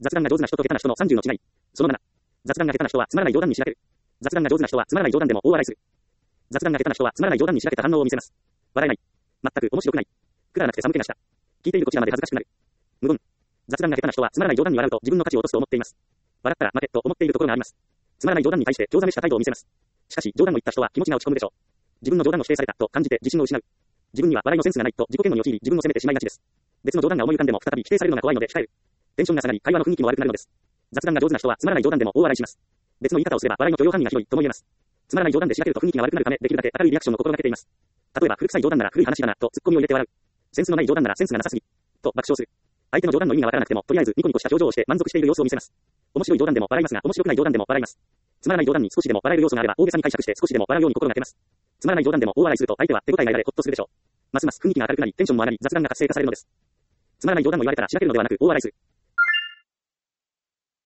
雑談が上手な人と下手な人の30の違い。その7。雑談が下手な人はつまらない冗談にしらける。雑談が上手な人はつまらない冗談でも大笑いする。雑談が下手な人はつまらない冗談にしらけた反応を見せます。笑えない。全く面白くない。くだらなくて寒気がした。聞いているこちらまで恥ずかしくなる。無言。雑談が下手な人はつまらない冗談に笑うと自分の価値を落とすと思っています。笑ったら負けと思っているところがあります。つまらない冗談に対して興ざめした態度を見せます。しかし冗談を言った人は気持ちが落ち込むでしょう。自分の冗談を否定されたと感じて自信を失う。自分には笑いのセンスがないと自己嫌悪に陥り自分を責めてしまいがちです。別の冗談が思い浮かんでも再び否定されるのが怖いので控える。テンションが下がり会話の雰囲気も悪くなるのです。雑談が上手な人はつまらない冗談でも大笑いします。別の言い方をすれば笑いの許容範囲が広いとも言えます。つまらない冗談でしらけると雰囲気が悪くなるためできるだけ明るいリアクションを心がけています。例えば古臭い冗談なら古い話だなとツッコミを入れて笑う。センスのない冗談ならセンスがなさすぎと爆笑する。相手の冗談の意味がわからなくてもとりあえずニコニコした表情をして満足している様子を見せます。面白い冗談でも笑いますが面白くない冗談でも笑います。つまらない冗談に少しでも笑える要素があれば大げさに解釈して少しでも笑うように心がけます。つまらない冗談でも大笑いすると相手は手応えが得られほっとするでしょう。ますます雰囲気が明るくなりテンションも上がり雑談が活性化されるのです。つまらない冗談を言われたらしらけるのではなく大笑いする。